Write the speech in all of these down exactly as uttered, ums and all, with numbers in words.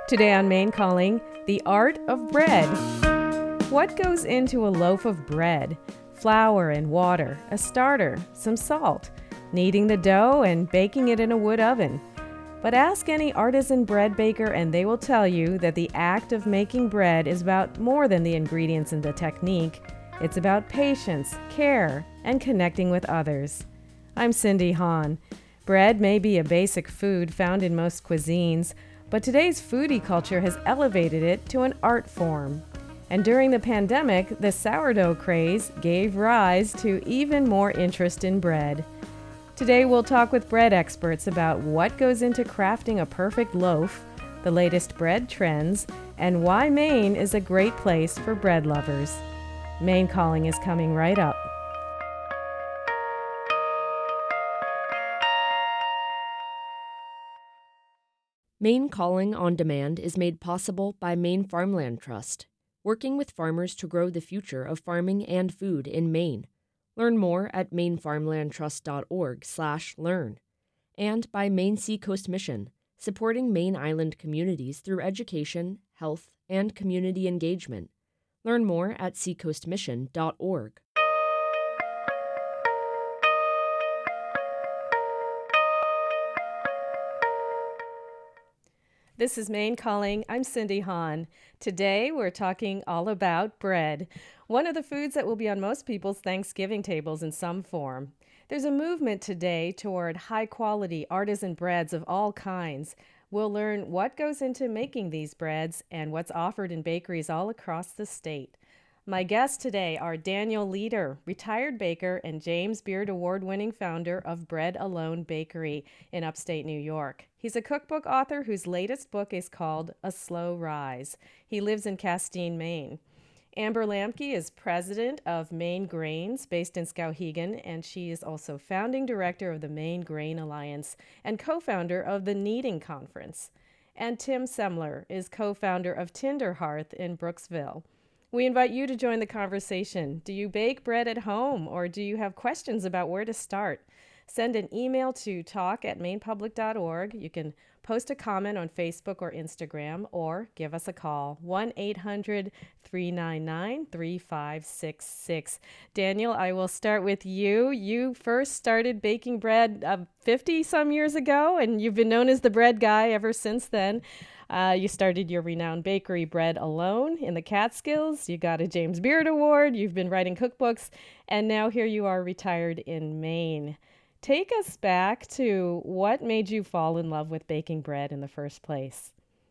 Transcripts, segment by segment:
Today on Main Calling, the art of bread. What goes into a loaf of bread? Flour and water, a starter, some salt, kneading the dough and baking it in a wood oven. But ask any artisan bread baker and they will tell you that the act of making bread is about more than the ingredients and the technique. It's about patience, care, and connecting with others. I'm Cindy Hahn. Bread may be a basic food found in most cuisines, but today's foodie culture has elevated it to an art form. And during the pandemic, the sourdough craze gave rise to even more interest in bread. Today we'll talk with bread experts about what goes into crafting a perfect loaf, the latest bread trends, and why Maine is a great place for bread lovers. Main Calling is coming right up. Maine Calling on Demand is made possible by Maine Farmland Trust, working with farmers to grow the future of farming and food in Maine. Learn more at mainfarmlandtrust.org slash learn. And by Maine Seacoast Mission, supporting Maine Island communities through education, health, and community engagement. Learn more at seacoast mission dot org. This is Main Calling. I'm Cindy Hahn. Today we're talking all about bread, one of the foods that will be on most people's Thanksgiving tables in some form. There's a movement today toward high-quality artisan breads of all kinds. We'll learn what goes into making these breads and what's offered in bakeries all across the state. My guests today are Daniel Leader, retired baker and James Beard Award-winning founder of Bread Alone Bakery in upstate New York. He's a cookbook author whose latest book is called A Slow Rise. He lives in Castine, Maine. Amber Lamke is president of Maine Grains, based in Skowhegan, and she is also founding director of the Maine Grain Alliance and co-founder of the Kneading Conference. And Tim Semler is co-founder of Tinder Hearth in Brooksville. We invite you to join the conversation. Do you bake bread at home, or do you have questions about where to start? Send an email to talk at maine public dot org. You can post a comment on Facebook or Instagram, or give us a call, one eight hundred three nine nine three five six six. Daniel, I will start with you. You first started baking bread uh, fifty some years ago, and you've been known as the bread guy ever since then. Uh, you started your renowned bakery Bread Alone in the Catskills. You got a James Beard Award. You've been writing cookbooks, and now here you are retired in Maine. Take us back to what made you fall in love with baking bread in the first place.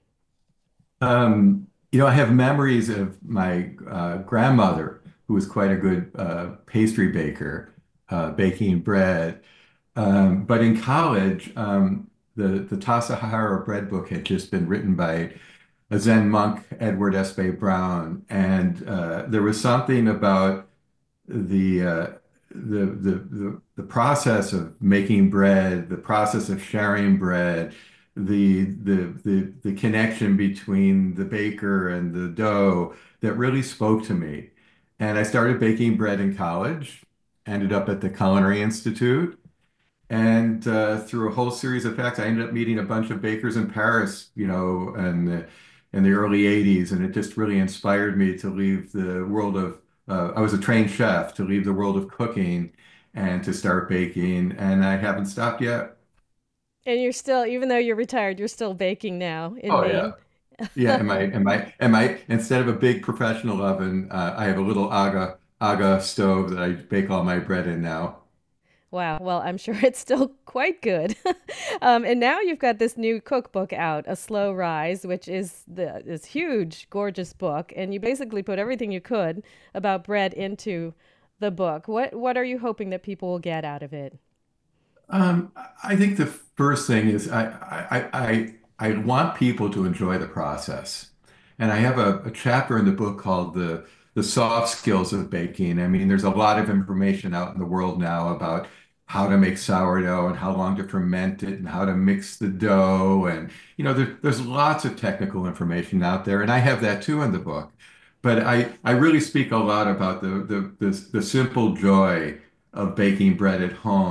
Um, you know, I have memories of my uh, grandmother, who was quite a good uh, pastry baker, uh, baking bread. Um, but in college, um, the the Tassajara bread book had just been written by a Zen monk, Edward Espay Brown, and uh, there was something about the, uh, the the the the process of making bread, the process of sharing bread, the the the the connection between the baker and the dough that really spoke to me. And I started baking bread in college, ended up at the Culinary Institute. And uh, through a whole series of facts, I ended up meeting a bunch of bakers in Paris, you know, and in, in the early eighties. And it just really inspired me to leave the world of, uh, I was a trained chef, to leave the world of cooking and to start baking. And I haven't stopped yet. And you're still, even though you're retired, you're still baking now in Oh, yeah. Maine. Yeah. Am I, am I, am I, instead of a big professional oven, uh, I have a little Aga, Aga stove that I bake all my bread in now. Wow. Well, I'm sure it's still quite good. um, and now you've got this new cookbook out, A Slow Rise, which is the, this huge, gorgeous book. And you basically put everything you could about bread into the book. What What are you hoping that people will get out of it? Um, I think the first thing is I, I, I, I want people to enjoy the process. And I have a, a chapter in the book called the, the soft skills of baking. I mean, there's a lot of information out in the world now about how to make sourdough and how long to ferment it and how to mix the dough. And, you know, there, there's lots of technical information out there. And I have that too in the book. But I, I really speak a lot about the, the, the, the simple joy of baking bread at home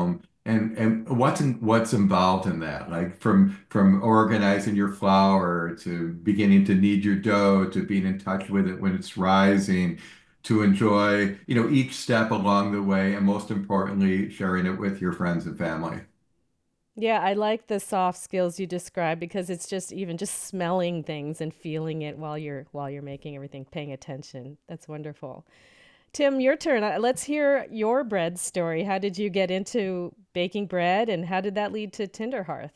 And and what's in, what's involved in that? Like from from organizing your flour to beginning to knead your dough to being in touch with it when it's rising, to enjoy, you know, each step along the way, and most importantly, sharing it with your friends and family. Yeah, I like the soft skills you described because it's just even just smelling things and feeling it while you're while you're making everything, paying attention. That's wonderful. Tim, your turn. Uh, Let's hear your bread story. How did you get into baking bread and how did that lead to Tinderhearth?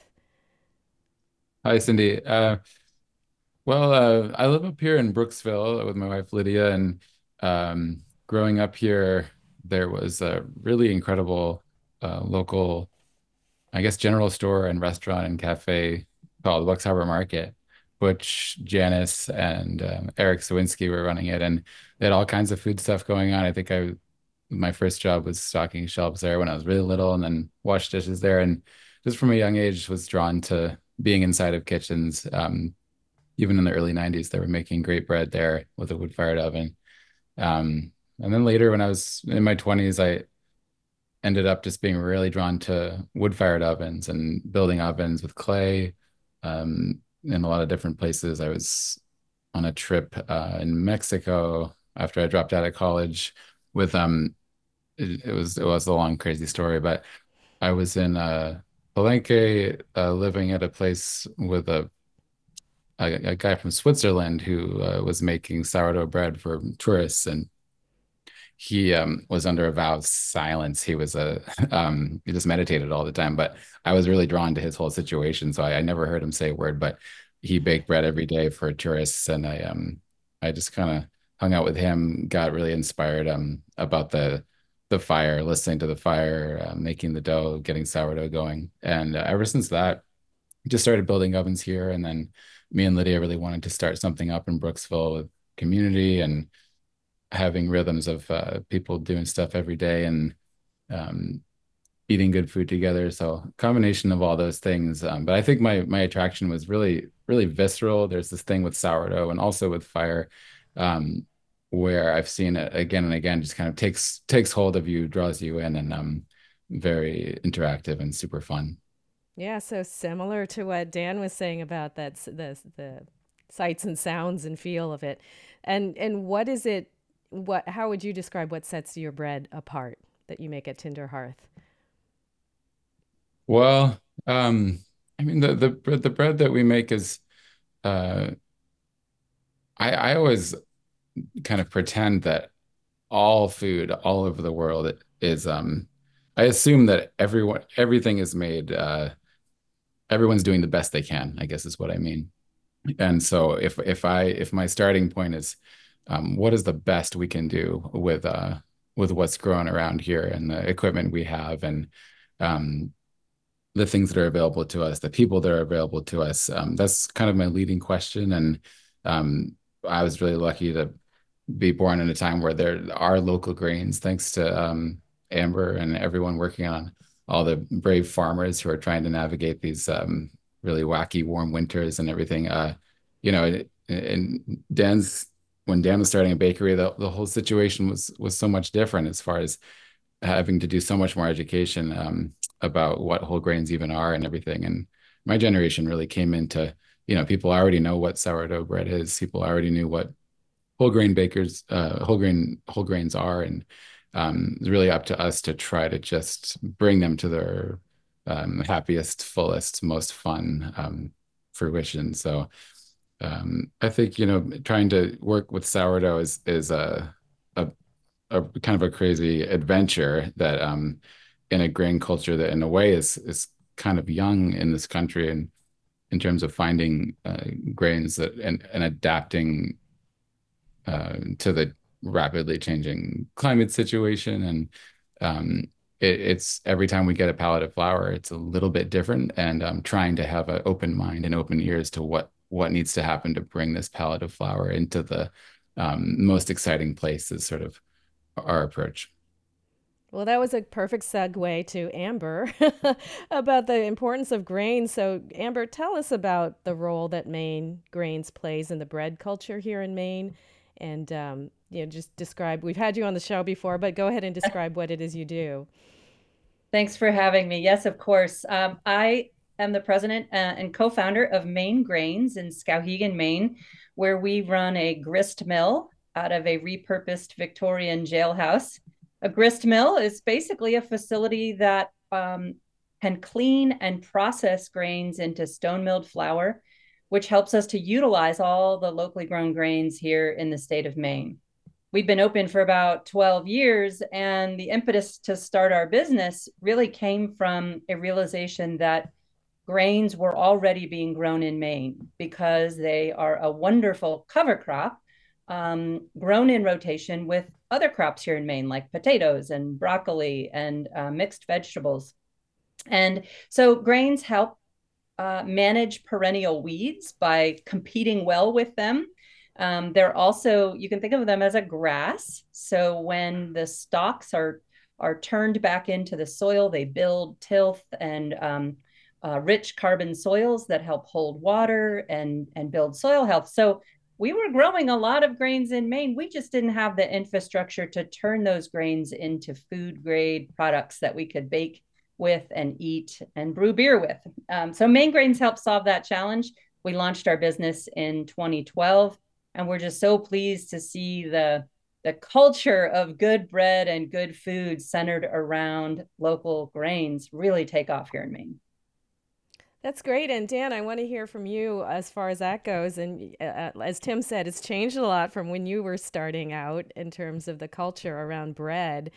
Hi, Cindy. Uh, well, uh, I live up here in Brooksville with my wife Lydia, and um, growing up here, there was a really incredible uh, local, I guess, general store and restaurant and cafe called Bucks Harbor Market, which Janice and um, Eric Sawinski were running it, and they had all kinds of food stuff going on. I think I my first job was stocking shelves there when I was really little, and then washed dishes there, and just from a young age was drawn to being inside of kitchens. Um, even in the early nineties, they were making great bread there with a wood-fired oven. Um, and then later, when I was in my twenties, I ended up just being really drawn to wood-fired ovens and building ovens with clay um, in a lot of different places. I was on a trip uh, in Mexico after I dropped out of college with um it, it was it was a long crazy story, but I was in uh Palenque uh, living at a place with a a, a guy from Switzerland who uh, was making sourdough bread for tourists, and he um, was under a vow of silence. He was a um, he just meditated all the time. But I was really drawn to his whole situation, so I, I never heard him say a word. But he baked bread every day for tourists, and I um I just kind of hung out with him, got really inspired um about the the fire, listening to the fire, uh, making the dough, getting sourdough going, and uh, ever since that, just started building ovens here. And then me and Lydia really wanted to start something up in Brooksville with community and having rhythms of uh, people doing stuff every day and um, eating good food together. So combination of all those things. Um, but I think my my attraction was really really visceral. There's this thing with sourdough and also with fire, um, where I've seen it again and again. Just kind of takes takes hold of you, draws you in, and um, very interactive and super fun. Yeah, so similar to what Dan was saying about that s- the the sights and sounds and feel of it. And and what is it what how would you describe what sets your bread apart that you make at Tinder Hearth? Well, um, I mean the the bread the bread that we make is uh, I I always kind of pretend that all food all over the world is um I assume that everyone everything is made uh everyone's doing the best they can, I guess is what I mean. And so if if I if my starting point is um what is the best we can do with uh with what's growing around here and the equipment we have and um the things that are available to us, the people that are available to us, um that's kind of my leading question. And um I was really lucky to be born in a time where there are local grains, thanks to um, Amber and everyone working on all the brave farmers who are trying to navigate these um, really wacky warm winters and everything. Uh, you know, and Dan's when Dan was starting a bakery, the, the whole situation was was so much different as far as having to do so much more education um, about what whole grains even are and everything. And my generation really came into, you know, people already know what sourdough bread is. People already knew what whole grain bakers, uh, whole grain whole grains are, and um, it's really up to us to try to just bring them to their um, happiest, fullest, most fun um, fruition. So um, I think you know trying to work with sourdough is is a a, a kind of a crazy adventure that um, in a grain culture that in a way is is kind of young in this country and in terms of finding uh, grains that and, and adapting uh, to the rapidly changing climate situation. And um, it, it's every time we get a pallet of flour, it's a little bit different. And I'm trying to have an open mind and open ears to what what needs to happen to bring this pallet of flour into the um, most exciting place is sort of our approach. Well, that was a perfect segue to Amber about the importance of grains. So, Amber, tell us about the role that Maine grains plays in the bread culture here in Maine, and um, you know, just describe. We've had you on the show before, but go ahead and describe what it is you do. Thanks for having me. Yes, of course. Um, I am the president uh, and co-founder of Maine Grains in Skowhegan, Maine, where we run a grist mill out of a repurposed Victorian jailhouse. A grist mill is basically a facility that um, can clean and process grains into stone milled flour, which helps us to utilize all the locally grown grains here in the state of Maine. We've been open for about twelve years, and the impetus to start our business really came from a realization that grains were already being grown in Maine because they are a wonderful cover crop, um, grown in rotation with other crops here in Maine, like potatoes and broccoli and uh, mixed vegetables. And so grains help uh, manage perennial weeds by competing well with them. Um, they're also, you can think of them as a grass. So when the stalks are are turned back into the soil, they build tilth and um, uh, rich carbon soils that help hold water and and build soil health. So we were growing a lot of grains in Maine. We just didn't have the infrastructure to turn those grains into food grade products that we could bake with and eat and brew beer with. Um, so Maine Grains helped solve that challenge. We launched our business in twenty twelve, and we're just so pleased to see the the culture of good bread and good food centered around local grains really take off here in Maine. That's great. And Dan, I want to hear from you as far as that goes. And uh, as Tim said, it's changed a lot from when you were starting out in terms of the culture around bread.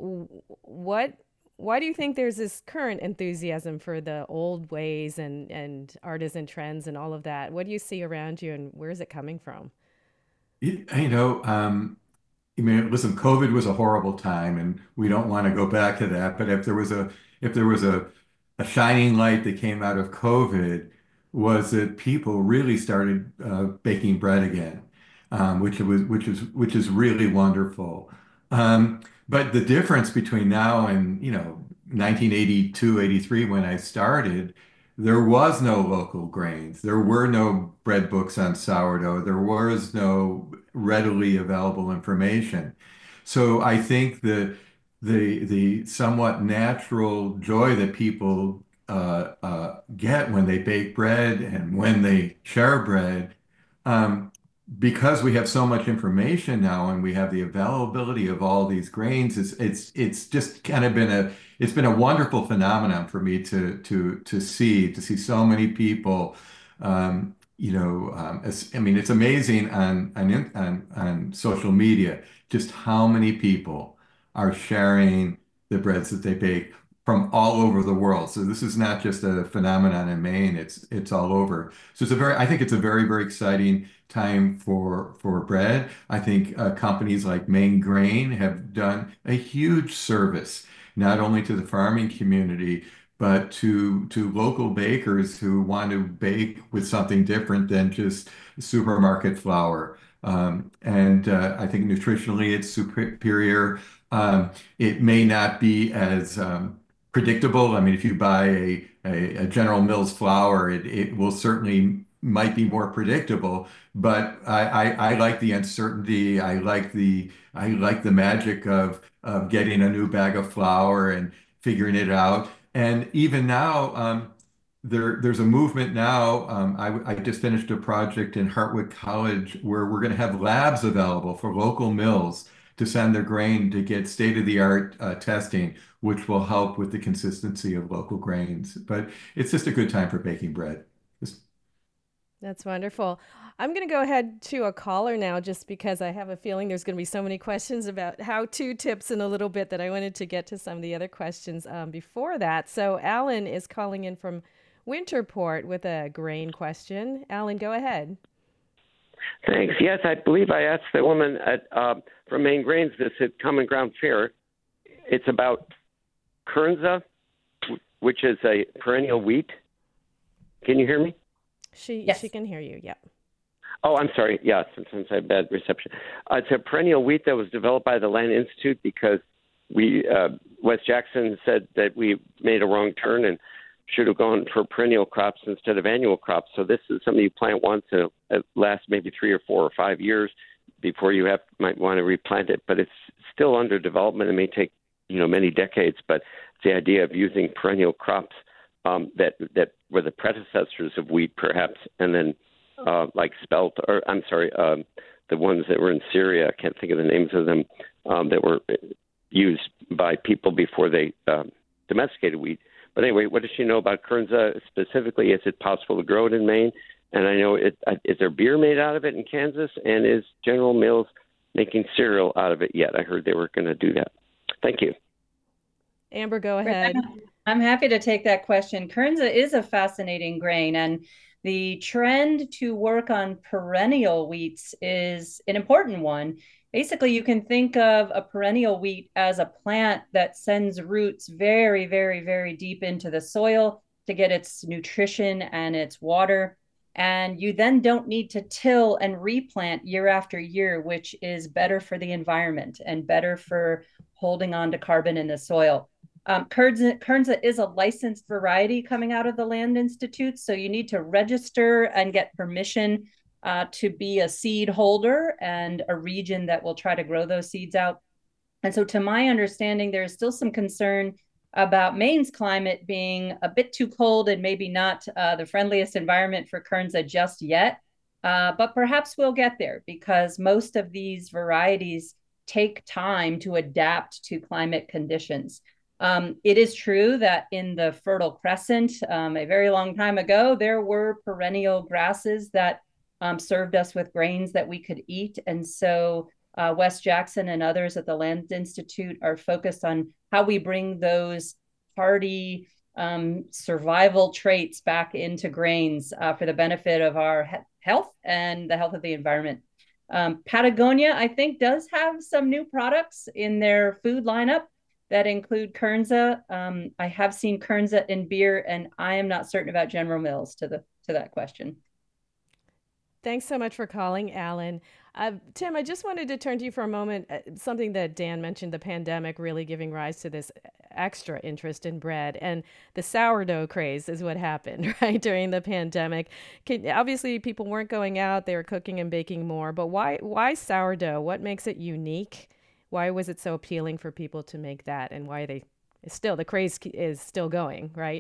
What, why do you think there's this current enthusiasm for the old ways and, and artisan trends and all of that? What do you see around you, and where is it coming from? You, you know, um, I mean, listen, COVID was a horrible time, and we don't want to go back to that. But if there was a if there was a a shining light that came out of COVID, was that people really started uh, baking bread again, um, which was which is which is really wonderful. Um, but the difference between now and, you know, nineteen eighty-two, eighty-three, when I started, there was no local grains. There were no bread books on sourdough. There was no readily available information. So I think the the the somewhat natural joy that people uh, uh, get when they bake bread and when they share bread, um, because we have so much information now and we have the availability of all these grains, it's it's it's just kind of been a it's been a wonderful phenomenon for me to to to see to see so many people. Um, you know, um, as, I mean, it's amazing on on on on social media just how many people are sharing the breads that they bake from all over the world. So this is not just a phenomenon in Maine, it's it's all over. So it's a very, I think it's a very, very exciting time for for bread. I think uh, companies like Maine Grain have done a huge service, not only to the farming community, but to to local bakers who want to bake with something different than just supermarket flour. Um, and uh, I think nutritionally it's superior. Um, it may not be as um, predictable. I mean, if you buy a, a, a General Mills flour, it, it will certainly might be more predictable. But I, I, I like the uncertainty. I like the I like the magic of of getting a new bag of flour and figuring it out. And even now, um, there there's a movement now. Um, I, I just finished a project in Hartwood College where we're going to have labs available for local mills to send their grain to get state-of-the-art uh, testing, which will help with the consistency of local grains. But it's just a good time for baking bread. Just- That's wonderful. I'm going to go ahead to a caller now just because I have a feeling there's going to be so many questions about how-to tips in a little bit that I wanted to get to some of the other questions um, before that. So Alan is calling in from Winterport with a grain question. Alan, go ahead. Thanks. Yes, I believe I asked the woman at uh, from Maine Grains this at Common Ground Fair. It's about Kernza, which is a perennial wheat. Can you hear me? She Yes. she can hear you. Yeah. Oh, I'm sorry. Yeah, sometimes I have bad reception. Uh, it's a perennial wheat that was developed by the Land Institute because we uh, Wes Jackson said that we made a wrong turn and should have gone for perennial crops instead of annual crops. So this is something you plant once and it lasts maybe three or four or five years before you have might want to replant it. But it's still under development. It may take you know many decades. But the idea of using perennial crops um, that that were the predecessors of wheat, perhaps, and then uh, like spelt, or I'm sorry, um, the ones that were in Syria. I can't think of the names of them um, that were used by people before they um, domesticated wheat. But anyway, what does she know about Kernza specifically? Is it possible to grow it in Maine? And I know it, uh, is there beer made out of it in Kansas? And is General Mills making cereal out of it yet? I heard they were going to do that. Thank you. Amber, go ahead. I'm happy to take that question. Kernza is a fascinating grain, and the trend to work on perennial wheats is an important one. Basically, you can think of a perennial wheat as a plant that sends roots very, very, very deep into the soil to get its nutrition and its water. And you then don't need to till and replant year after year, which is better for the environment and better for holding on to carbon in the soil. Um, Kernza, Kernza is a licensed variety coming out of the Land Institute, so you need to register and get permission uh, to be a seed holder and a region that will try to grow those seeds out. And so to my understanding, there is still some concern about Maine's climate being a bit too cold and maybe not uh, the friendliest environment for Kernza just yet. Uh, but perhaps we'll get there, because most of these varieties take time to adapt to climate conditions. Um, it is true that in the Fertile Crescent, um, a very long time ago, there were perennial grasses that um, served us with grains that we could eat. And so uh, Wes Jackson and others at the Land Institute are focused on how we bring those hardy um, survival traits back into grains uh, for the benefit of our he- health and the health of the environment. Um, Patagonia, I think, does have some new products in their food lineup that include Kernza. Um, I have seen Kernza in beer, and I am not certain about General Mills to the to that question. Thanks so much for calling, Alan. Uh, Tim, I just wanted to turn to you for a moment. Uh, something that Dan mentioned, the pandemic really giving rise to this extra interest in bread, and the sourdough craze is what happened, right, during the pandemic. Can, obviously, people weren't going out; they were cooking and baking more. But why, why sourdough? What makes it unique? Why was it so appealing for people to make that, and why they still the craze is still going, right?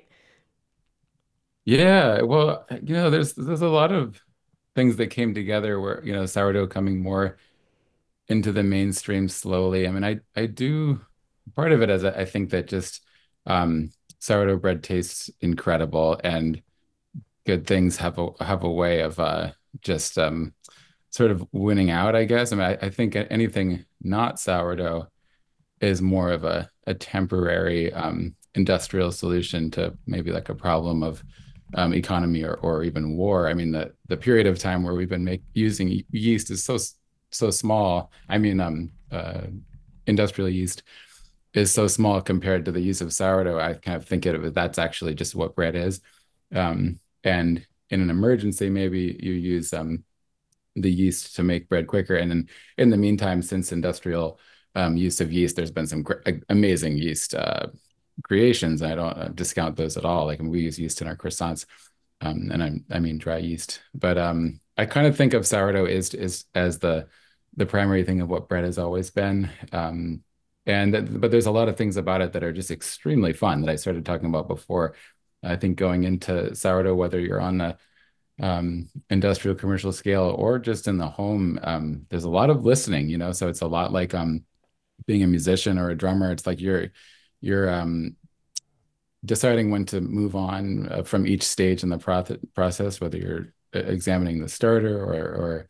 Yeah, well, you know, there's there's a lot of things that came together where, you know, sourdough coming more into the mainstream slowly. I mean, I I do part of it is I think that just um, sourdough bread tastes incredible, and good things have a have a way of uh, just um, sort of winning out, I guess. I mean, I, I think anything not sourdough is more of a a temporary um, industrial solution to maybe like a problem of um, economy or or even war. I mean, the the period of time where we've been make, using yeast is so so small. I mean, um, uh, industrial yeast is so small compared to the use of sourdough. I kind of think of it that's actually just what bread is. Um, and in an emergency, maybe you use um, the yeast to make bread quicker. And then in the meantime, since industrial um, use of yeast, there's been some amazing yeast uh, creations. I don't uh, discount those at all. Like we use yeast in our croissants, um, and I'm, I mean dry yeast. But um, I kind of think of sourdough is is as the the primary thing of what bread has always been. Um, and but there's a lot of things about it that are just extremely fun that I started talking about before. I think going into sourdough, whether you're on the um, industrial commercial scale or just in the home, um, there's a lot of listening, you know, so it's a lot like um, being a musician or a drummer. It's like you're you're um, deciding when to move on uh, from each stage in the pro- process, whether you're examining the starter or, or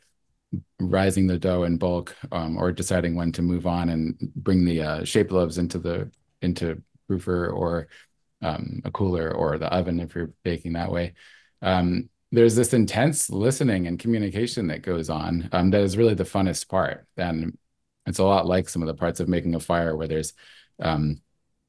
rising the dough in bulk, um, or deciding when to move on and bring the uh, shape loaves into the into proofer or um, a cooler or the oven if you're baking that way. Um, there's this intense listening and communication that goes on um, that is really the funnest part. And it's a lot like some of the parts of making a fire where there's, um,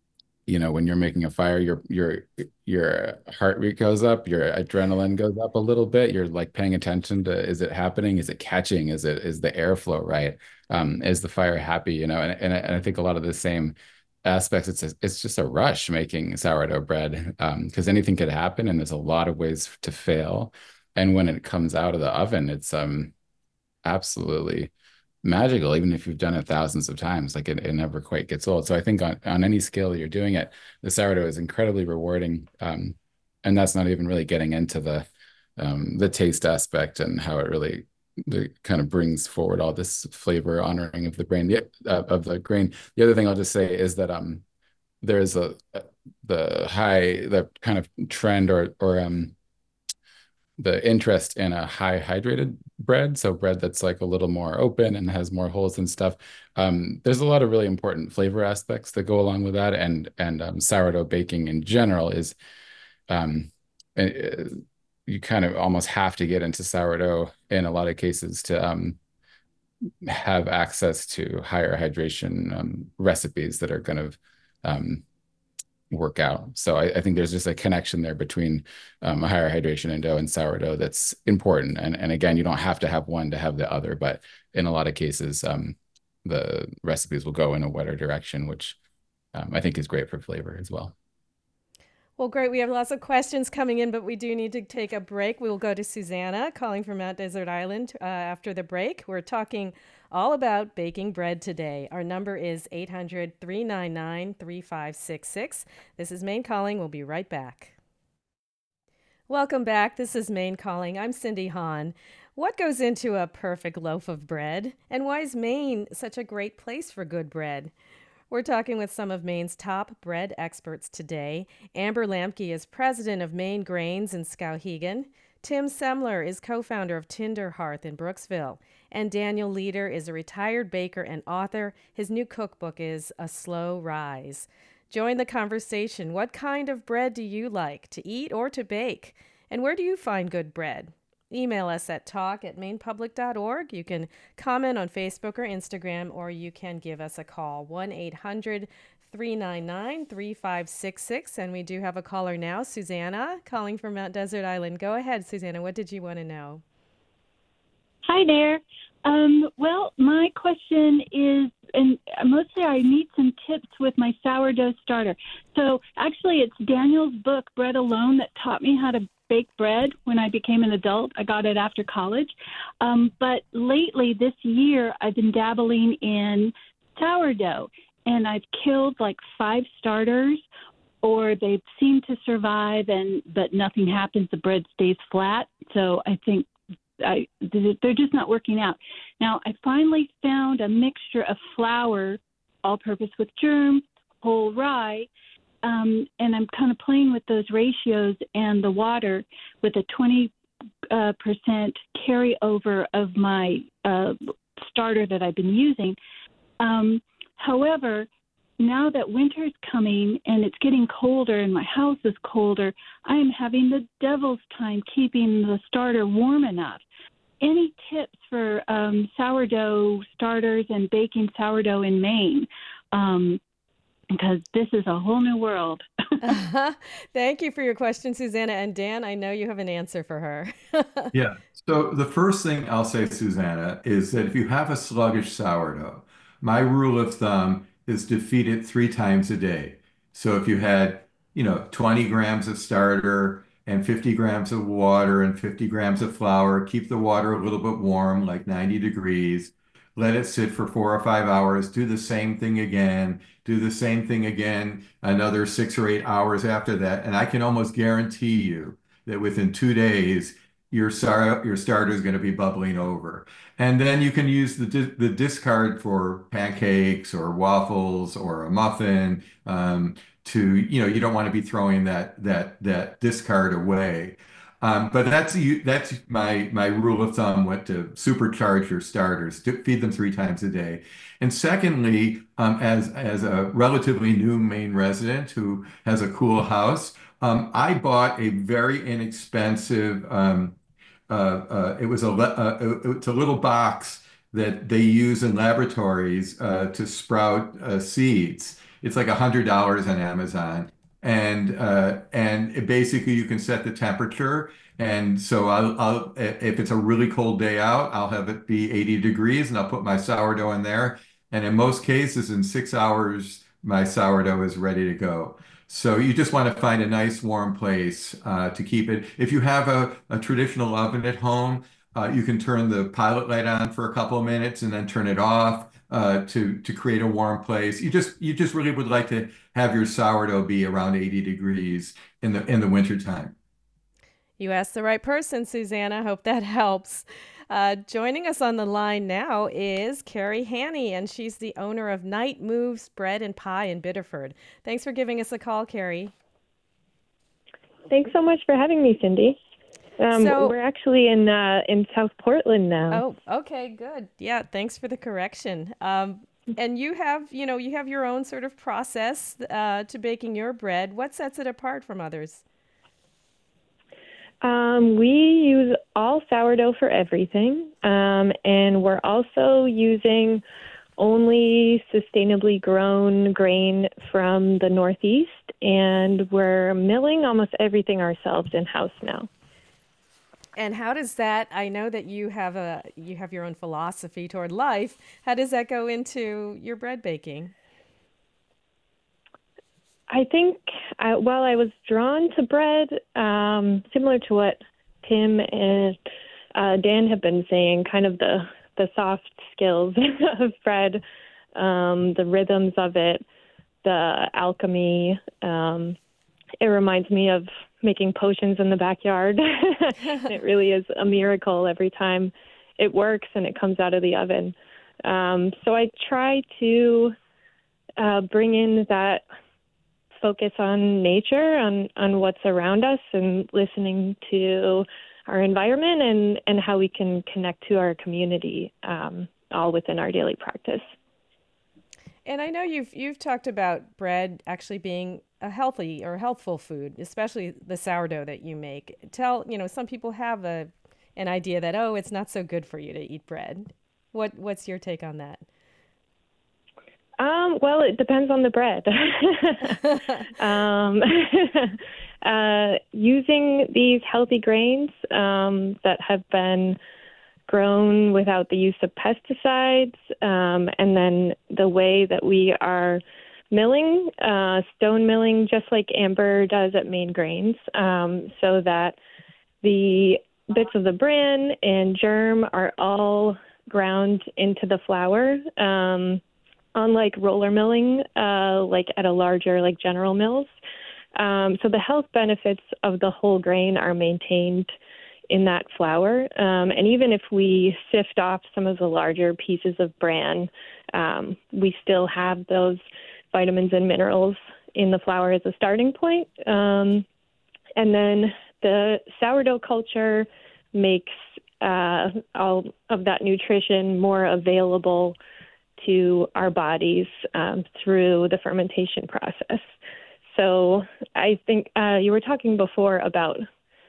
you know, when you're making a fire, your your your heart rate goes up, your adrenaline goes up a little bit. You're like paying attention to, is it happening? Is it catching? Is it is the airflow right? Um, is the fire happy? You know, and and, and I think a lot of the same aspects. It's a, it's just a rush making sourdough bread because um, anything could happen, and there's a lot of ways to fail. And when it comes out of the oven, it's um absolutely magical, even if you've done it thousands of times. Like it, it never quite gets old. So I think on, on any scale you're doing it, the sourdough is incredibly rewarding. Um, and that's not even really getting into the um, the taste aspect and how it really the kind of brings forward all this flavor honoring of the grain the, uh, of the grain. The other thing I'll just say is that um there's a the high the kind of trend or or um the interest in a high hydrated bread, so bread that's like a little more open and has more holes and stuff. Um, there's a lot of really important flavor aspects that go along with that, and and um, sourdough baking in general is um, uh, you kind of almost have to get into sourdough in a lot of cases to um, have access to higher hydration um, recipes that are going to um, work out. So I, I think there's just a connection there between um, a higher hydration in dough and sourdough that's important. And, and again, you don't have to have one to have the other, but in a lot of cases, um, the recipes will go in a wetter direction, which um, I think is great for flavor as well. Well, great. We have lots of questions coming in, but we do need to take a break. We will go to Susanna calling from Mount Desert Island uh, after the break. We're talking all about baking bread today. Our number is eight hundred, three nine nine, three five six six. This is Maine Calling. We'll be right back. Welcome back. This is Maine Calling. I'm Cindy Hahn. What goes into a perfect loaf of bread? And why is Maine such a great place for good bread? We're talking with some of Maine's top bread experts today. Amber Lamke is president of Maine Grains in Skowhegan. Tim Semler is co-founder of Tinder Hearth in Brooksville. And Daniel Leader is a retired baker and author. His new cookbook is A Slow Rise. Join the conversation. What kind of bread do you like to eat or to bake? And where do you find good bread? Email us at talk at maine public dot org. You can comment on Facebook or Instagram, or you can give us a call, one eight hundred, three nine nine, three five six six. And we do have a caller now, Susanna, calling from Mount Desert Island. Go ahead, Susanna. What did you want to know? Hi there. Um, well, my question is, and mostly I need some tips with my sourdough starter. So actually, it's Daniel's book, Bread Alone, that taught me how to bake bread when I became an adult. I got it after college. Um, but lately, this year, I've been dabbling in sourdough, and I've killed like five starters, or they seem to survive, and but nothing happens. The bread stays flat. So I think I, they're just not working out. Now, I finally found a mixture of flour, all-purpose with germs, whole rye, um, and I'm kind of playing with those ratios and the water with a twenty uh, percent carryover of my uh, starter that I've been using. Um, however, now that winter's coming and it's getting colder and my house is colder, I am having the devil's time keeping the starter warm enough. Any tips for um, sourdough starters and baking sourdough in Maine? Um, because this is a whole new world. uh-huh. Thank you for your question, Susanna. And Dan, I know you have an answer for her. Yeah. So the first thing I'll say, Susanna, is that if you have a sluggish sourdough, my rule of thumb is to feed it three times a day. So if you had, you know, twenty grams of starter and fifty grams of water and fifty grams of flour, keep the water a little bit warm, like ninety degrees. Let it sit for four or five hours. Do the same thing again. Do the same thing again another six or eight hours after that. And I can almost guarantee you that within two days, your star your starter is going to be bubbling over. And then you can use the di- the discard for pancakes or waffles or a muffin. Um, to you know, you don't want to be throwing that that that discard away. Um, but that's you that's my my rule of thumb. What to supercharge your starters, to feed them three times a day. And secondly, um, as as a relatively new Maine resident who has a cool house, um, I bought a very inexpensive. Um, uh, uh, it was a le- uh, it's a little box that they use in laboratories uh, to sprout uh, seeds. It's like a hundred dollars on Amazon, and uh, and it basically you can set the temperature. And so I'll, I'll if it's a really cold day out, I'll have it be eighty degrees, and I'll put my sourdough in there. And in most cases, in six hours, my sourdough is ready to go. So you just want to find a nice warm place uh, to keep it. If you have a, a traditional oven at home, Uh, you can turn the pilot light on for a couple of minutes and then turn it off uh, to to create a warm place. You just you just really would like to have your sourdough be around eighty degrees in the in the wintertime. You asked the right person, Susanna. Hope that helps. Uh, joining us on the line now is Carrie Hanny, and she's the owner of Night Moves Bread and Pie in Biddeford. Thanks for giving us a call, Carrie. Thanks so much for having me, Cindy. Um, So- we're actually in uh, in South Portland now. Oh, okay, good. Yeah, thanks for the correction. Um, and you have, you know, you have your own sort of process uh, to baking your bread. What sets it apart from others? Um, we use all sourdough for everything, um, and we're also using only sustainably grown grain from the Northeast, and we're milling almost everything ourselves in-house now. And how does that, I know that you have a you have your own philosophy toward life. How does that go into your bread baking? I think uh, while I was drawn to bread, um, similar to what Tim and uh, Dan have been saying, kind of the, the soft skills of bread, um, the rhythms of it, the alchemy. Um, it reminds me of making potions in the backyard. It really is a miracle every time it works and it comes out of the oven. Um, so I try to uh, bring in that focus on nature, on, on what's around us, and listening to our environment and, and how we can connect to our community, um, all within our daily practice. And I know you've you've talked about bread actually being a healthy or healthful food, especially the sourdough that you make. Tell, you know, some people have a an idea that, oh, it's not so good for you to eat bread. What what's your take on that? Um, well, it depends on the bread. um, uh, using these healthy grains um, that have been grown without the use of pesticides, um, and then the way that we are milling, uh, stone milling, just like Amber does at Maine Grains, um, so that the bits of the bran and germ are all ground into the flour. Um, unlike roller milling, uh, like at a larger, like General Mills. Um, so the health benefits of the whole grain are maintained in that flour. Um, and even if we sift off some of the larger pieces of bran, um, we still have those vitamins and minerals in the flour as a starting point. Um, and then the sourdough culture makes uh, all of that nutrition more available to our bodies um, through the fermentation process. So I think uh, you were talking before about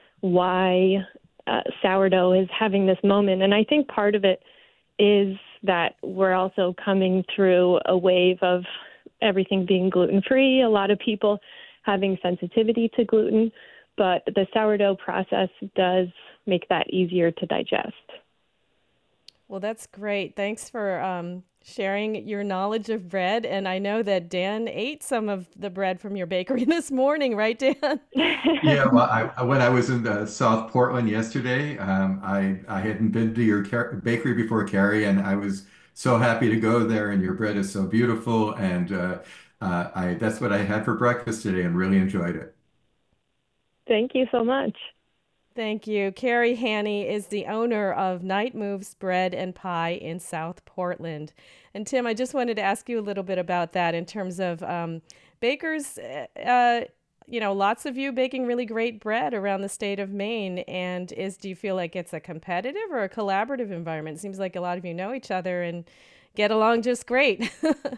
why uh, sourdough is having this moment. And I think part of it is that we're also coming through a wave of everything being gluten-free, a lot of people having sensitivity to gluten, but the sourdough process does make that easier to digest. Well, that's great. Thanks for um, sharing your knowledge of bread. And I know that Dan ate some of the bread from your bakery this morning, right, Dan? Yeah, well, I, when I was in the South Portland yesterday, um, I I hadn't been to your car bakery before, Carrie, and I was so happy to go there. And your bread is so beautiful, and uh, uh, I that's what I had for breakfast today, and really enjoyed it. Thank you so much. Thank you. Carrie Hanny is the owner of Night Moves Bread and Pie in South Portland. And Tim, I just wanted to ask you a little bit about that in terms of um, bakers, uh, you know, lots of you baking really great bread around the state of Maine. And is do you feel like it's a competitive or a collaborative environment? It seems like a lot of you know each other and get along just great.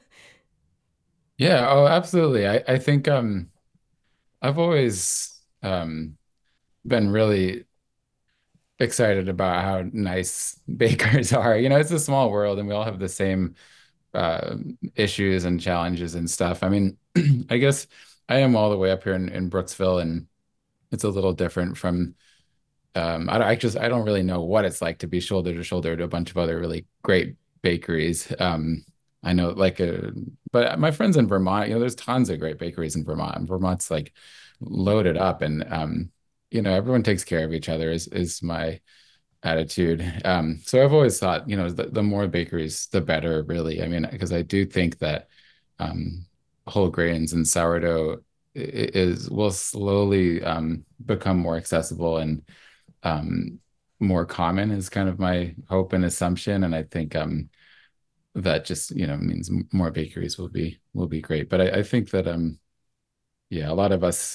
Yeah, oh, absolutely. I, I think um, I've always um, been really excited about how nice bakers are. You know, it's a small world and we all have the same uh, issues and challenges and stuff. I mean, I guess I am all the way up here in, in Brooksville, and it's a little different from, um, I, don't- I just, I don't really know what it's like to be shoulder to shoulder to a bunch of other really great bakeries. Um, I know like, a, but my friends in Vermont, you know, there's tons of great bakeries in Vermont. And Vermont's like loaded up, and, um, you know, everyone takes care of each other is, is my attitude. Um, so I've always thought, you know, the, the more bakeries, the better, really. I mean, because I do think that um, whole grains and sourdough is will slowly um, become more accessible and um, more common is kind of my hope and assumption. And I think um, that just, you know, means more bakeries will be will be great. But I, I think that um, yeah, a lot of us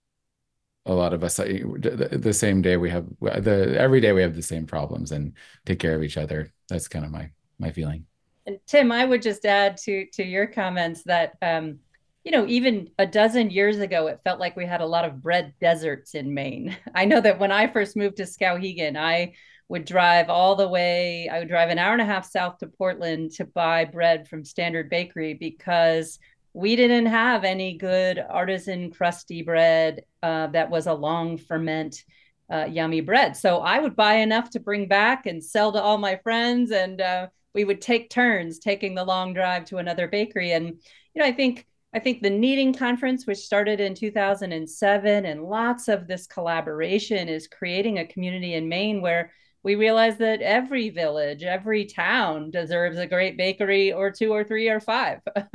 a lot of us the, the same day we have the every day we have the same problems and take care of each other. That's kind of my my feeling. And Tim, I would just add to to your comments that um, you know, even a dozen years ago, it felt like we had a lot of bread deserts in Maine. I know that when I first moved to Skowhegan, I would drive all the way, I would drive an hour and a half south to Portland to buy bread from Standard Bakery because we didn't have any good artisan crusty bread uh, that was a long ferment, uh, yummy bread. So I would buy enough to bring back and sell to all my friends, and uh, we would take turns taking the long drive to another bakery. And you know, I think I think the Kneading Conference, which started in two thousand seven, and lots of this collaboration is creating a community in Maine where we realize that every village, every town deserves a great bakery or two or three or five.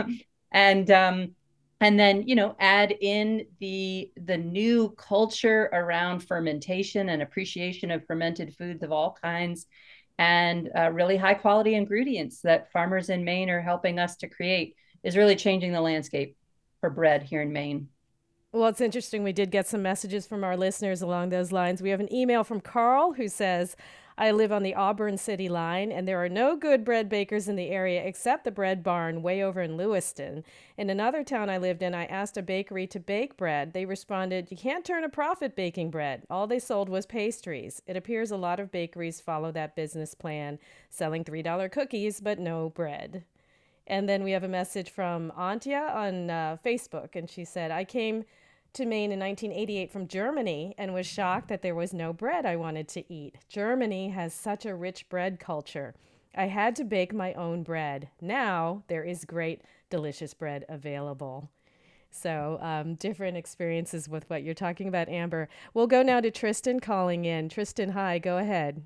and um, and then you know add in the the new culture around fermentation and appreciation of fermented foods of all kinds, and uh, really high quality ingredients that farmers in Maine are helping us to create is really changing the landscape for bread here in Maine. Well, it's interesting. We did get some messages from our listeners along those lines. We have an email from Carl who says, I live on the Auburn City line, and there are no good bread bakers in the area except the Bread Barn way over in Lewiston. In another town I lived in, I asked a bakery to bake bread. They responded, you can't turn a profit baking bread. All they sold was pastries. It appears a lot of bakeries follow that business plan, selling three dollar cookies, but no bread. And then we have a message from Antje on uh, Facebook, and she said, I came to Maine in nineteen eighty-eight from Germany and was shocked that there was no bread I wanted to eat. Germany has such a rich bread culture. I had to bake my own bread. Now there is great, delicious bread available. So um, different experiences with what you're talking about, Amber. We'll go now to Tristan calling in. Tristan, hi, go ahead.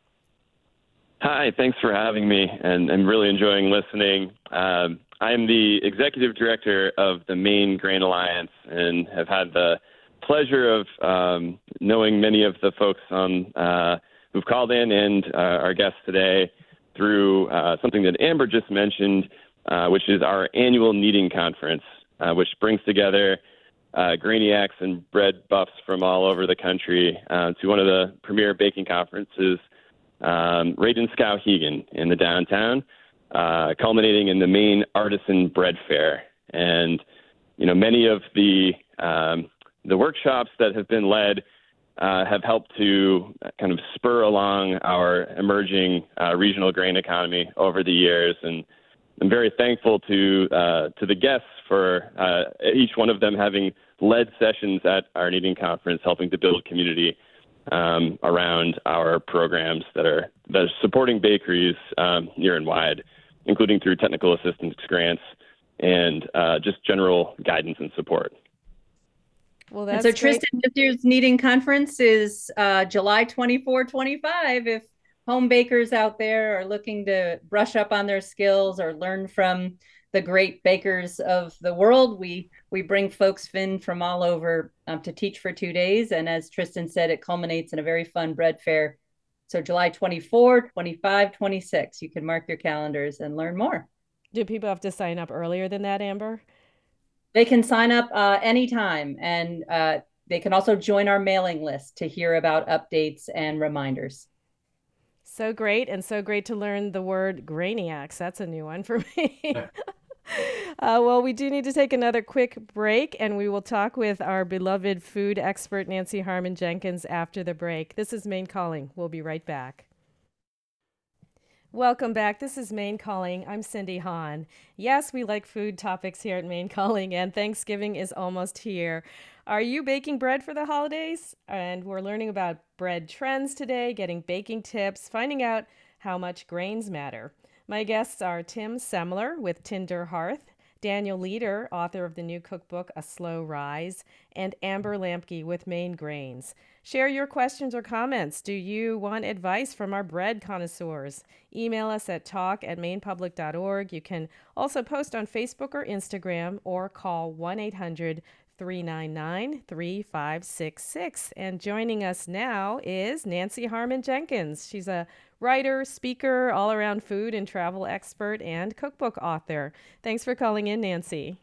Hi, thanks for having me, and I'm really enjoying listening. Um, I'm the executive director of the Maine Grain Alliance and have had the pleasure of um, knowing many of the folks on uh, who've called in and uh, our guests today through uh, something that Amber just mentioned, uh, which is our annual Kneading Conference, uh, which brings together uh, grainiacs and bread buffs from all over the country uh, to one of the premier baking conferences Um, right in Skowhegan in the downtown, uh, culminating in the Maine Artisan Bread Fair. And, you know, many of the um, the workshops that have been led uh, have helped to kind of spur along our emerging uh, regional grain economy over the years. And I'm very thankful to uh, to the guests for uh, each one of them having led sessions at our Kneading Conference, helping to build community Um, around our programs that are that are supporting bakeries um, near and wide, including through technical assistance grants and uh, just general guidance and support. Well, that's and so great. Tristan, this year's Kneading Conference is uh, July twenty-fourth, twenty-fifth. If home bakers out there are looking to brush up on their skills or learn from the great bakers of the world, we we bring folks in from all over um, to teach for two days. And as Tristan said, it culminates in a very fun bread fair. So July twenty-fourth, twenty-fifth, twenty-sixth, you can mark your calendars and learn more. Do people have to sign up earlier than that, Amber? They can sign up uh, anytime, and uh, they can also join our mailing list to hear about updates and reminders. So great, and so great to learn the word grainiacs. That's a new one for me. Uh, well, we do need to take another quick break, and we will talk with our beloved food expert, Nancy Harmon Jenkins, after the break. This is Maine Calling. We'll be right back. Welcome back. This is Maine Calling. I'm Cindy Hahn. Yes, we like food topics here at Maine Calling, and Thanksgiving is almost here. Are you baking bread for the holidays? And we're learning about bread trends today, getting baking tips, finding out how much grains matter. My guests are Tim Semler with Tinder Hearth, Daniel Leader, author of the new cookbook, A Slow Rise, and Amber Lampke with Maine Grains. Share your questions or comments. Do you want advice from our bread connoisseurs? Email us at talk at maine public dot org. You can also post on Facebook or Instagram or call one eight hundred three nine nine three five six six. And joining us now is Nancy Harmon Jenkins. She's a writer, speaker, all-around food and travel expert, and cookbook author. Thanks for calling in, Nancy.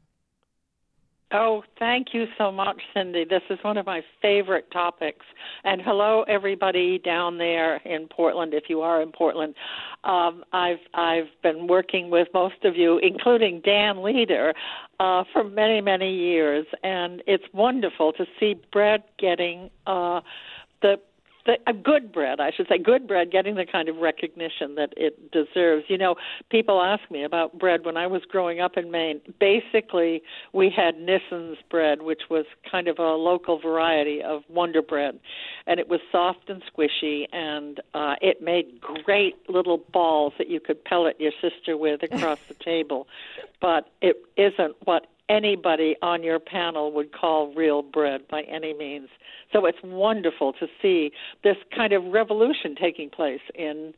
Oh, thank you so much, Cindy. This is one of my favorite topics. And hello, everybody down there in Portland, if you are in Portland. Um, I've I've been working with most of you, including Dan Leader, uh, for many, many years. And it's wonderful to see bread getting uh, the The, a good bread, I should say, good bread getting the kind of recognition that it deserves. You know, people ask me about bread. When I was growing up in Maine, basically we had Nissen's bread, which was kind of a local variety of Wonder Bread, and it was soft and squishy, and uh, it made great little balls that you could pellet your sister with across the table. But it isn't what anybody on your panel would call real bread by any means. So it's wonderful to see this kind of revolution taking place in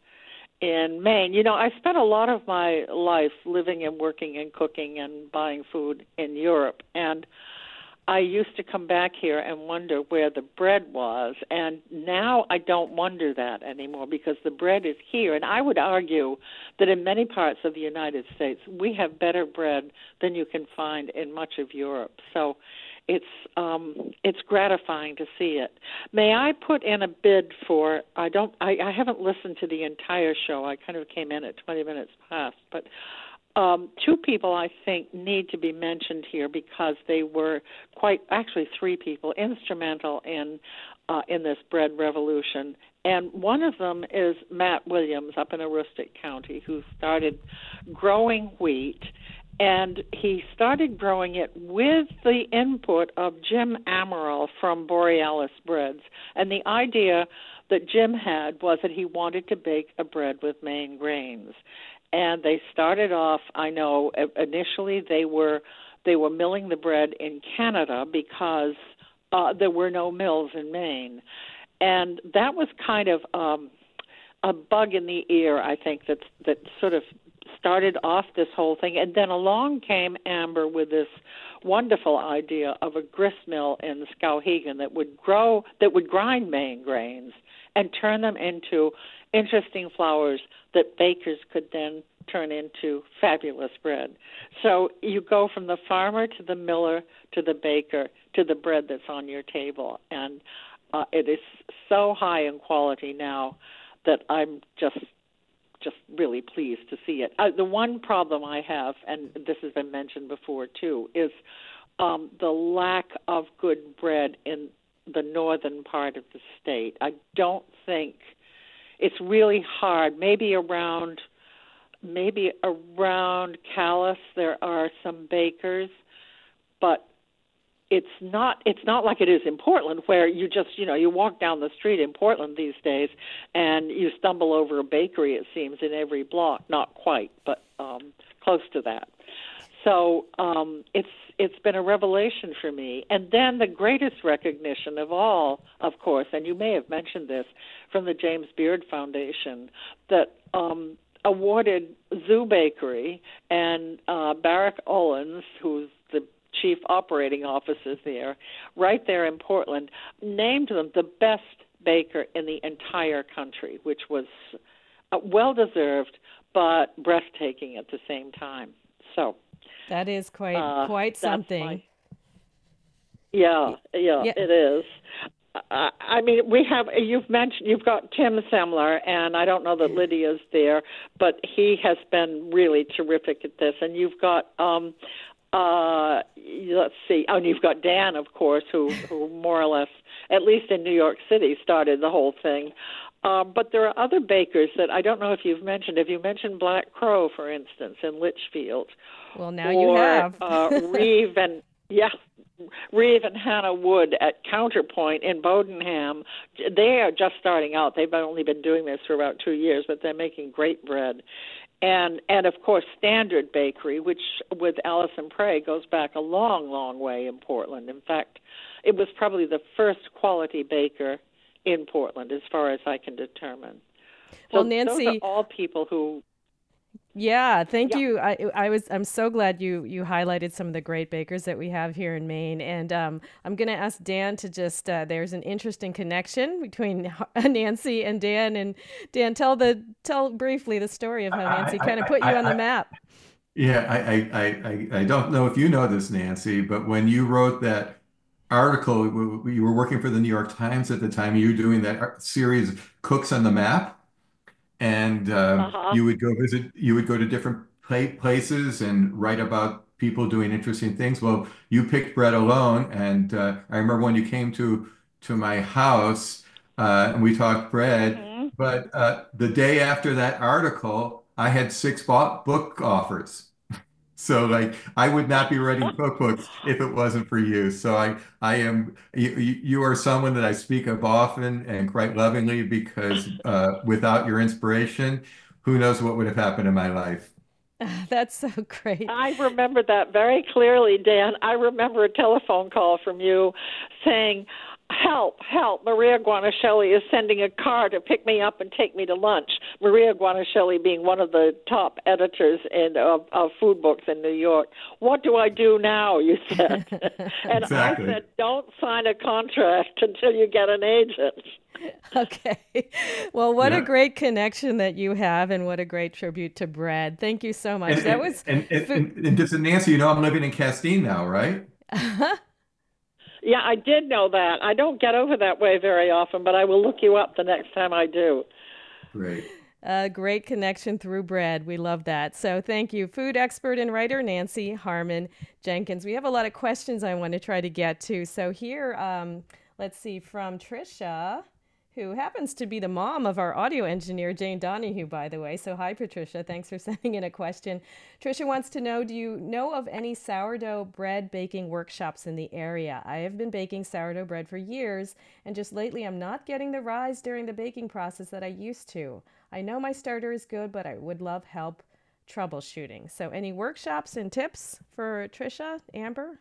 in Maine. You know, I spent a lot of my life living and working and cooking and buying food in Europe, and I used to come back here and wonder where the bread was, and now I don't wonder that anymore because the bread is here. And I would argue that in many parts of the United States, we have better bread than you can find in much of Europe. So it's um, it's gratifying to see it. May I put in a bid for? I don't. I, I haven't listened to the entire show. I kind of came in at twenty minutes past, but. Um, two people, I think, need to be mentioned here because they were quite, actually three people, instrumental in uh, in this bread revolution. And one of them is Matt Williams up in Aroostook County, who started growing wheat. And he started growing it with the input of Jim Amaral from Borealis Breads. And the idea that Jim had was that he wanted to bake a bread with Maine grains. And they started off, I know, initially they were they were milling the bread in Canada because uh, there were no mills in Maine. And that was kind of um, a bug in the ear, I think, that that sort of started off this whole thing. And then along came Amber with this wonderful idea of a grist mill in Skowhegan that would grow, that would grind Maine grains and turn them into interesting flours that bakers could then turn into fabulous bread. So you go from the farmer to the miller to the baker to the bread that's on your table. And uh, it is so high in quality now that I'm just just really pleased to see it. Uh, the one problem I have, and this has been mentioned before too, is um, the lack of good bread in the northern part of the state. I don't think it's really hard. Maybe around, maybe around Calais there are some bakers, but it's not. It's not like it is in Portland, where you just, you know, you walk down the street in Portland these days, and you stumble over a bakery. It seems in every block. Not quite, but um, close to that. So um, it's it's been a revelation for me. And then the greatest recognition of all, of course, and you may have mentioned this, from the James Beard Foundation, that um, awarded Zoo Bakery and uh, Barrick Owens, who's the chief operating officer there, right there in Portland, named them the best baker in the entire country, which was uh, well-deserved but breathtaking at the same time. So that is quite uh, quite something. My, yeah, yeah, yeah, it is. Uh, I mean, we have, you've mentioned, you've got Tim Semler, and I don't know that Lydia's there, but he has been really terrific at this. And you've got, um, uh, let's see, oh, and you've got Dan, of course, who, who more or less, at least in New York City, started the whole thing. Um, but there are other bakers that I don't know if you've mentioned. Have you mentioned Black Crow, for instance, in Litchfield? Well, now or, you have. uh, Reeve and Yeah, Reeve and Hannah Wood at Counterpoint in Bodenham. They are just starting out. They've only been doing this for about two years, but they're making great bread. And and of course, Standard Bakery, which with Allison Prey goes back a long, long way in Portland. In fact, it was probably the first quality baker in Portland, as far as I can determine. So Well, Nancy, those are all people who. yeah, thank Yeah. you. I I was I'm so glad you you highlighted some of the great bakers that we have here in Maine, and um, I'm going to ask Dan to just. Uh, there's an interesting connection between Nancy and Dan, and Dan, tell the tell briefly the story of how Nancy I, kind of I, put you I, on the I, map. yeah, I, I, I, I I don't know if you know this, Nancy, but when you wrote that article, w- w- you were working for the New York Times at the time, you were doing that ar- series, Cooks on the Map, and um, Uh-huh. you would go visit, you would go to different pla places and write about people doing interesting things. Well, you picked Bread Alone, and uh, I remember when you came to to my house uh, and we talked bread. hmm But uh, the day after that article, I had six bo book offers. So like I would not be writing cookbooks if it wasn't for you. So I I am you, you you are someone that I speak of often and quite lovingly because uh, without your inspiration, who knows what would have happened in my life. That's so great. I remember that very clearly, Dan. I remember a telephone call from you saying, help, help, Maria Guanacelli is sending a car to pick me up and take me to lunch. Maria Guanacelli being one of the top editors in, of, of food books in New York. What do I do now, you said. And Exactly. I said, don't sign a contract until you get an agent. Okay. Well, what a Yeah. great connection that you have, and what a great tribute to bread. Thank you so much. And That and was and and, food. and, and just Nancy, you know I'm living in Castine now, right? Yeah, I did know that. I don't get over that way very often, but I will look you up the next time I do. Great. A great connection through bread. We love that. So thank you, food expert and writer Nancy Harmon Jenkins. We have a lot of questions I want to try to get to. So here, um, let's see, from Trisha, who happens to be the mom of our audio engineer, Jane Donahue, by the way. So hi, Patricia. Thanks for sending in a question. Trisha wants to know, do you know of any sourdough bread baking workshops in the area? I have been baking sourdough bread for years, and just lately I'm not getting the rise during the baking process that I used to. I know my starter is good, but I would love help troubleshooting. So any workshops and tips for Trisha, Amber?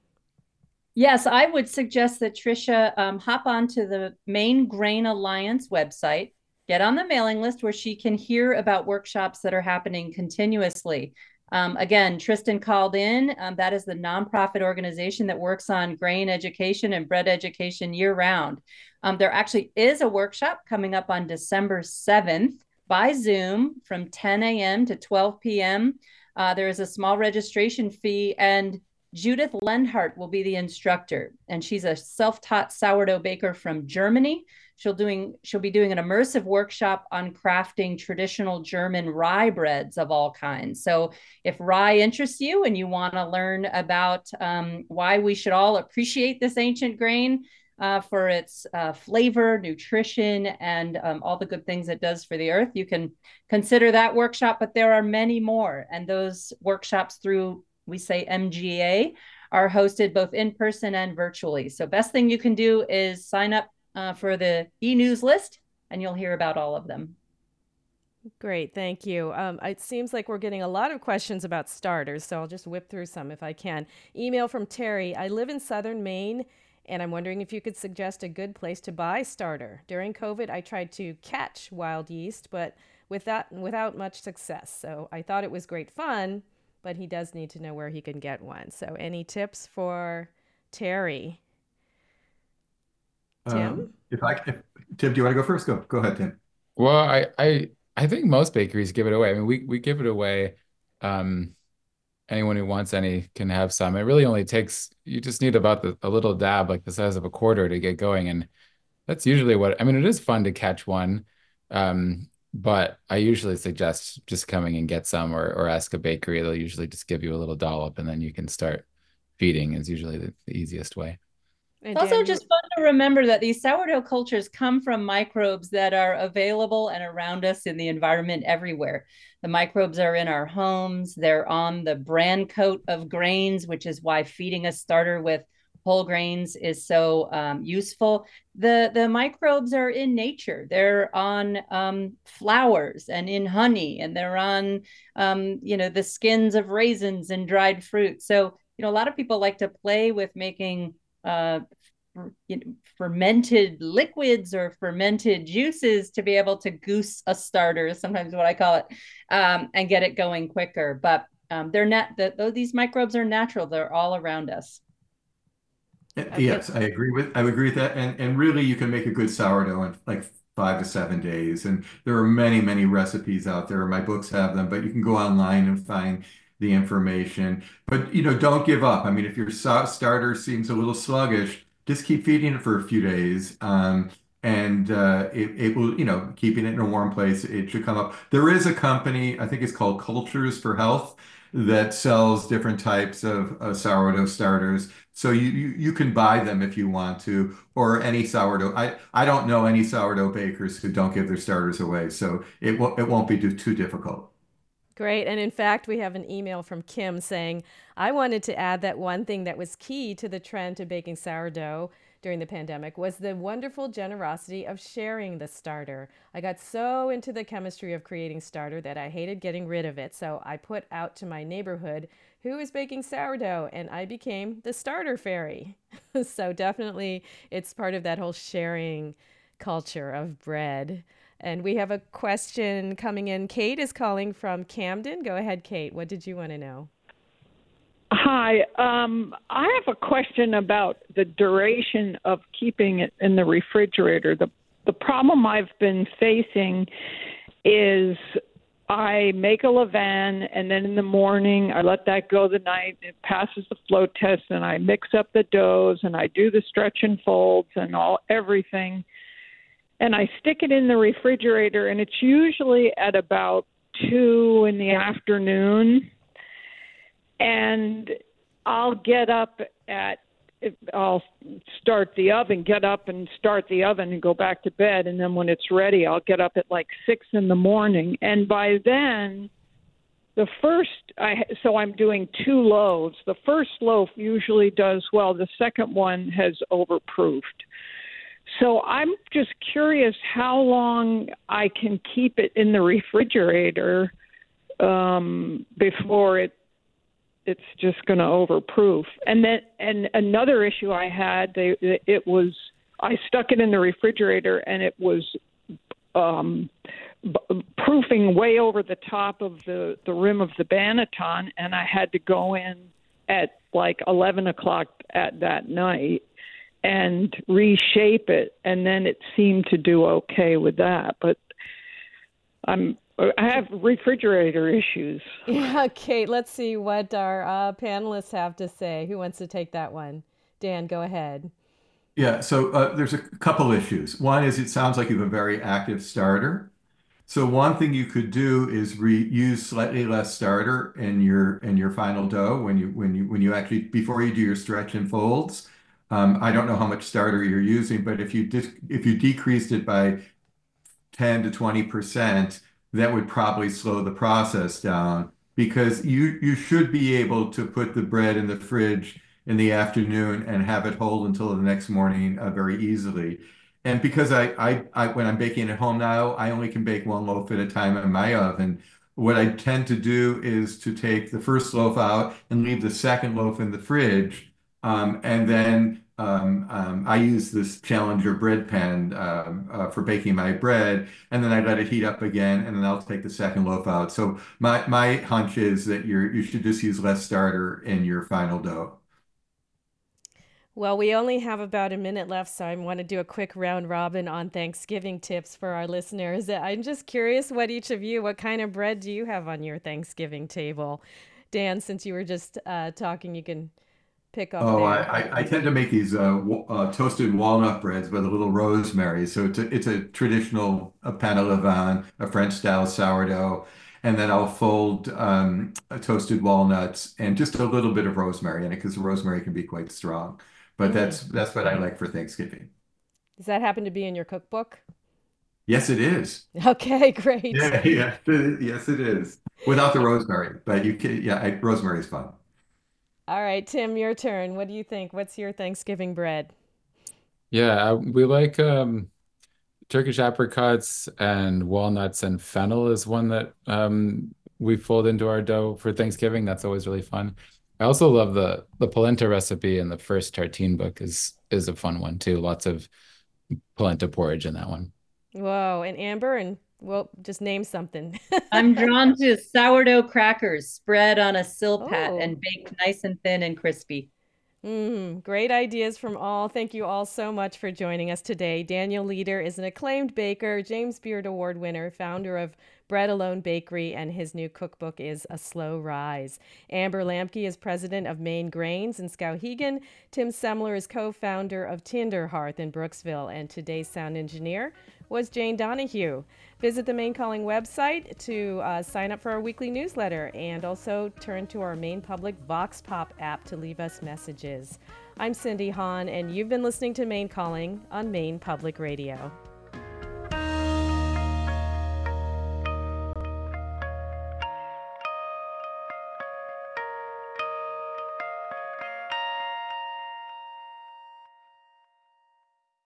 Yes, I would suggest that Trisha um, hop onto the Maine Grain Alliance website, get on the mailing list where she can hear about workshops that are happening continuously. Um, again, Tristan called in. Um, that is the nonprofit organization that works on grain education and bread education year round. Um, there actually is a workshop coming up on December seventh by Zoom from ten a m to twelve p m Uh, there is a small registration fee, and Judith Lenhart will be the instructor, and she's a self-taught sourdough baker from Germany. She'll doing she'll be doing an immersive workshop on crafting traditional German rye breads of all kinds. So if rye interests you and you want to learn about um, why we should all appreciate this ancient grain uh, for its uh, flavor, nutrition, and um, all the good things it does for the earth, you can consider that workshop. But there are many more, and those workshops through, we say M G A, are hosted both in person and virtually. So best thing you can do is sign up uh, for the e-news list, and you'll hear about all of them. Great, thank you. Um, it seems like we're getting a lot of questions about starters, so I'll just whip through some if I can. Email from Terry. I live in southern Maine, and I'm wondering if you could suggest a good place to buy starter. During COVID, I tried to catch wild yeast, but without, without much success. So I thought it was great fun, but he does need to know where he can get one. So any tips for Terry? Tim? Um, if I if, Tim, do you want to go first? Go go ahead, Tim. Well, I I I think most bakeries give it away. I mean, we we give it away. Um, anyone who wants any can have some. It really only takes, you just need about the, a little dab, like the size of a quarter, to get going, and that's usually what, I mean, it is fun to catch one. Um, but I usually suggest just coming and get some, or or ask a bakery. They'll usually just give you a little dollop, and then you can start feeding. Is usually the, the easiest way. And It's also Dan, you just fun to remember that these sourdough cultures come from microbes that are available and around us in the environment everywhere. The microbes are in our homes, they're on the bran coat of grains, which is why feeding a starter with whole grains is so um, useful. The, the microbes are in nature. They're on um, flowers and in honey, and they're on, um, you know, the skins of raisins and dried fruit. So, you know, a lot of people like to play with making uh, you know, fermented liquids or fermented juices to be able to goose a starter, is sometimes what I call it, um, and get it going quicker. But um, they're not, the, though these microbes are natural, they're all around us. okay. Yes, I agree with I would agree with that. And and really you can make a good sourdough in like five to seven days. And there are many, many recipes out there. My books have them, but you can go online and find the information. But you know, don't give up. I mean, if your so starter seems a little sluggish, just keep feeding it for a few days. Um, and uh, it, it will, you know, keeping it in a warm place, it should come up. There is a company, I think it's called Cultures for Health, that sells different types of uh, sourdough starters. So you, you you can buy them if you want to, or any sourdough. I I don't know any sourdough bakers who don't give their starters away, so it won't it won't be too, too difficult. Great. And in fact, we have an email from Kim saying, I wanted to add that one thing that was key to the trend to baking sourdough during the pandemic was the wonderful generosity of sharing the starter. I got so into the chemistry of creating starter that I hated getting rid of it. So I put out to my neighborhood who is baking sourdough, and I became the starter fairy. So definitely it's part of that whole sharing culture of bread. And we have a question coming in. Kate is calling from Camden. Go ahead, Kate. What did you want to know? Hi. Um, I have a question about the duration of keeping it in the refrigerator. The the problem I've been facing is I make a levain, and then in the morning I let that go the night. It passes the flow test, and I mix up the doughs, and I do the stretch and folds and all everything. And I stick it in the refrigerator, and it's usually at about two in the afternoon. And I'll get up at, I'll start the oven, get up and start the oven and go back to bed. And then when it's ready, I'll get up at like six in the morning. And by then, the first, I, so I'm doing two loaves. The first loaf usually does well. The second one has overproofed. So I'm just curious how long I can keep it in the refrigerator um, before it it's just going to overproof. And then and another issue I had, they it was I stuck it in the refrigerator and it was um, b- proofing way over the top of the, the rim of the Banneton, and I had to go in at like eleven o'clock at that night and reshape it, and then it seemed to do okay with that. But I'm I have refrigerator issues. Yeah, Kate, let's see what our uh, panelists have to say. Who wants to take that one? Dan, go ahead. Yeah, so uh, there's a couple issues. One is it sounds like you have a very active starter. So one thing you could do is reuse slightly less starter in your in your final dough when you when you when you actually before you do your stretch and folds. Um, I don't know how much starter you're using, but if you dis if you decreased it by ten to twenty percent, that would probably slow the process down because you you should be able to put the bread in the fridge in the afternoon and have it hold until the next morning uh, very easily. And because I, I, I, when I'm baking at home now, I only can bake one loaf at a time in my oven. What I tend to do is to take the first loaf out and leave the second loaf in the fridge. Um, and then um, um, I use this Challenger bread pan um, uh, for baking my bread, and then I let it heat up again, and then I'll take the second loaf out. So my my hunch is that you're you should just use less starter in your final dough. Well, we only have about a minute left, so I want to do a quick round robin on Thanksgiving tips for our listeners. I'm just curious what each of you, what kind of bread do you have on your Thanksgiving table? Dan, since you were just uh, talking, you can pick up Oh, I, there. I, I tend to make these uh, wa- uh, toasted walnut breads with a little rosemary. So it's a, it's a traditional a pain au levain, a French style sourdough. And then I'll fold um, toasted walnuts and just a little bit of rosemary in it because the rosemary can be quite strong. But Mm. that's that's what I like for Thanksgiving. Does that happen to be in your cookbook? Yes, it is. Okay, great. Yeah, yeah, yes, it is. Without the rosemary, but you can, yeah, I, rosemary is fun. All right, Tim, your turn. What do you think? What's your Thanksgiving bread? Yeah, uh, we like um, Turkish apricots and walnuts, and fennel is one that um, we fold into our dough for Thanksgiving. That's always really fun. I also love the the polenta recipe in the first tartine book is is a fun one too. Lots of polenta porridge in that one. Whoa, and Amber, and well, just name something. I'm drawn to sourdough crackers spread on a silpat Oh. and baked nice and thin and crispy. Mm, great ideas from all. Thank you all so much for joining us today. Daniel Leader is an acclaimed baker, James Beard Award winner, founder of Bread Alone Bakery, and his new cookbook is A Slow Rise. Amber Lamke is president of Maine Grains in Skowhegan. Tim Semler is co-founder of Tinder Hearth in Brooksville, and today's sound engineer was Jane Donahue. Visit the Maine Calling website to uh, sign up for our weekly newsletter, and also turn to our Maine Public Vox Pop app to leave us messages. I'm Cindy Hahn, and you've been listening to Maine Calling on Maine Public Radio.